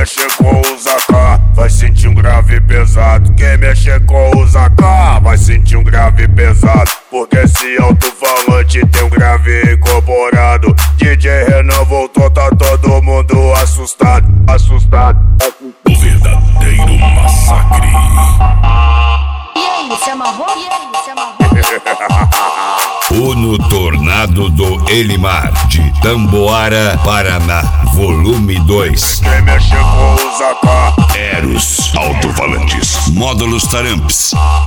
mexer com os AK vai sentir um grave pesado. Quem mexer com os AK vai sentir um grave pesado. Porque esse alto-falante tem um grave incorporado. DJ Renan voltou, tá todo mundo assustado. Assustado. O verdadeiro massacre. E aí, se amarrou? O no Tornado do Elimar, de Tamboara, Paraná, volume 2. Quem mexer com os AK Eros Alto-Falantes, módulos Taramps.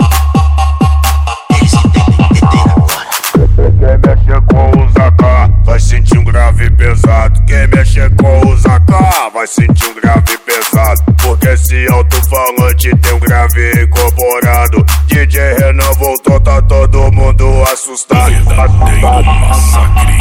Quem mexer com os AK vai sentir um grave pesado. Quem mexer com os AK vai sentir um grave pesado. Porque esse alto-falante tem um grave incorporado. DJ Renan voltou, tá todo mundo assustado. Verdadeiro massacre.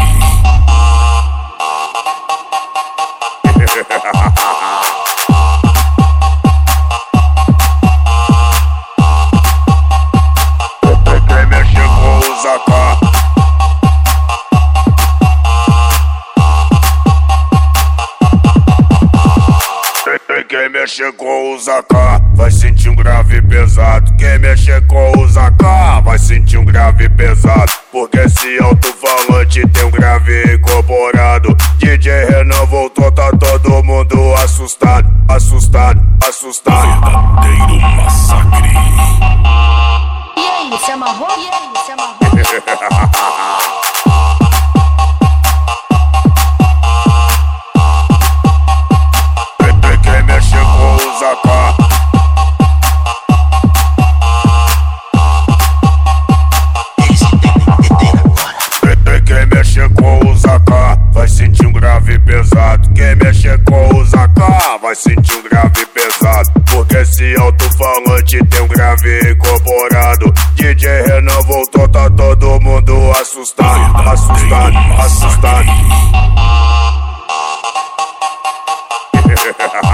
Quem mexer com os AK quem mexer com os AK vai sentir um grave pesado. Quem mexer com os AK vai sentir um grave pesado. Porque esse alto-falante tem um grave incorporado. DJ Renan voltou, tá todo mundo assustado. Assustado, assustado. Verdadeiro massacre. E aí, se amarrou? Quem mexer com os AK quem mexer com os AK vai sentir um grave pesado. Quem mexer com os AK vai sentir um grave pesado. Porque esse alto-falante tem um grave incorporado. DJ Renan voltou, tá todo mundo assustado. Assustado, assustado.